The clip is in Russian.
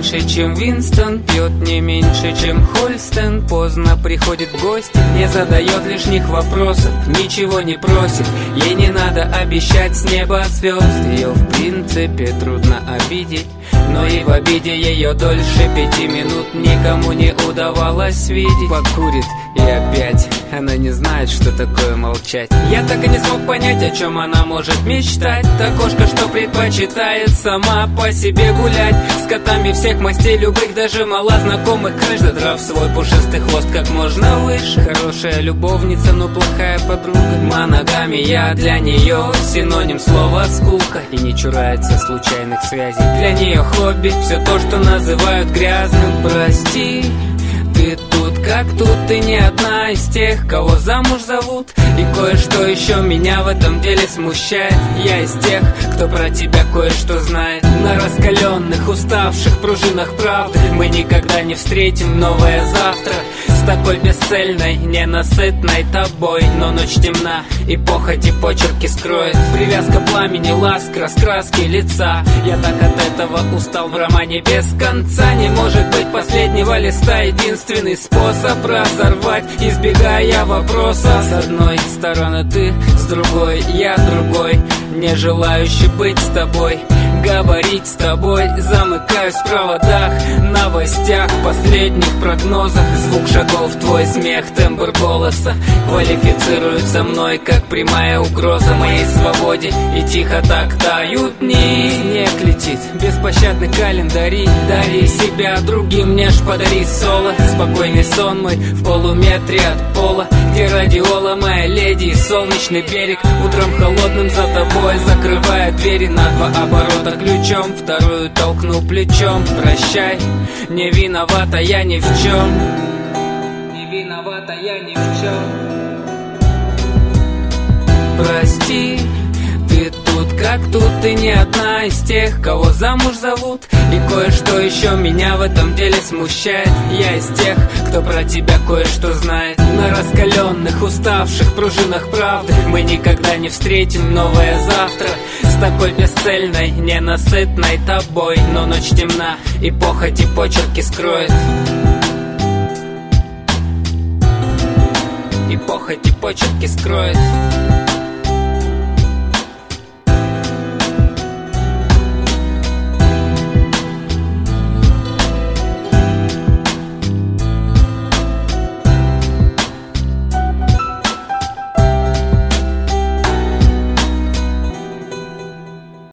меньше, чем Винстон, пьет не меньше, чем Хольстен, поздно приходит в гости, не задает лишних вопросов, ничего не просит, ей не надо обещать с неба звезд. Ее в принципе трудно обидеть, но и в обиде ее дольше 5 минут никому не удавалось видеть. Покурит и опять она не знает, что такое молчать. Я так и не смог понять, о чем она может мечтать. Та кошка, что предпочитает сама по себе гулять, с котами всех мастей, любых, даже малознакомых. Каждый драв свой пушистый хвост как можно выше. Хорошая любовница, но плохая подруга. Моногамия для нее синоним слова скука, и не чурается случайных связей. Для нее хобби все то, что называют грязным. Прости, ты тут как тут, ты не одна из тех, кого замуж зовут. И кое-что еще меня в этом деле смущает. Я из тех, кто про тебя кое-что знает. На раскаленных, уставших пружинах правды мы никогда не встретим новое завтра с такой бесцельной, ненасытной тобой. Но ночь темна, и похоть и почерки скроет. Привязка пламени, ласк, раскраски лица. Я так от этого устал в романе без конца. Не может быть последнего листа единственный способ разорвать, избегая вопроса. С одной стороны ты, с другой я другой, не желающий быть с тобой, говорить с тобой. Замыкаюсь в проводах, новостях, последних прогнозах. Звук шагов, твой смех, тембр голоса квалифицируются мной как прямая угроза моей свободе. И тихо так тают дни. Снег летит, беспощадный календари. Дари себя другим, мне ж подари соло. Спокойный сон мой в полуметре от пола, где радиола моя леди и солнечный берег. Утром холодным за тобой закрывая двери на 2 оборота ключом, вторую толкну плечом. Прощай, не виновата я ни в чем. Не виновата я ни в чем. Прости, ты тут как тут, ты не одна из тех, кого замуж зовут. И кое-что еще меня в этом деле смущает. Я из тех, кто про тебя кое-что знает. На раскаленных, уставших пружинах правды мы никогда не встретим новое завтра с такой бесцельной, ненасытной тобой. Но ночь темна, и похоть и почерки скроет. И похоть и почерки скроет.